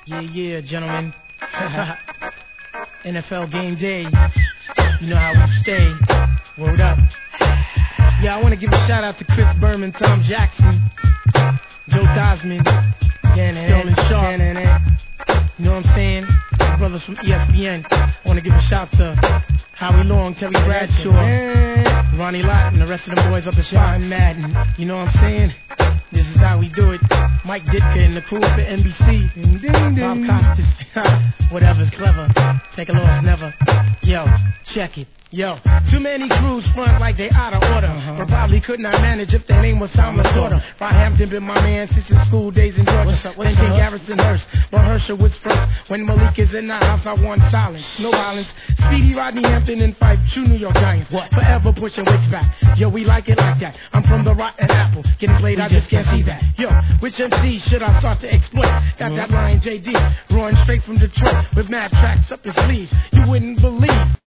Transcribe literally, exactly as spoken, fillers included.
Yeah, yeah, gentlemen. N F L game day. You know how we stay. Word up. Yeah, I want to give a shout out to Chris Berman, Tom Jackson, Joe Dosman, Sterling Sharp. You know what I'm saying? My brothers from E S P N. I want to give a shout to Howie Long, Terry Bradshaw, Ronnie Lott, and the rest of the boys up at Sean Madden. You know what I'm saying? This is how we do it. Mike Ditka and the crew up at N B C. Ding, ding, Bob Costas. Whatever's clever. Take a loss, never. Yo, check it. Yo, too many crews front like they out of order. Uh-huh. But probably could not manage if their name was Tom Lasorda. Rod Hampton been my man since his school days in Georgia. What's up, what's then came Garrison Hurst, but Herschel was first. When Malik is in the house, I want silence, no violence. Speedy, Rodney Hampton, and Fife, true New York Giants. What? Forever pushing wicks back. Yo, we like it like that. I'm from the rotten apple, getting played, we I just can't see that. Yo, which M C should I start to exploit? Got mm-hmm. that Lion J D, roaring straight from Detroit with mad tracks up his sleeves. You wouldn't believe.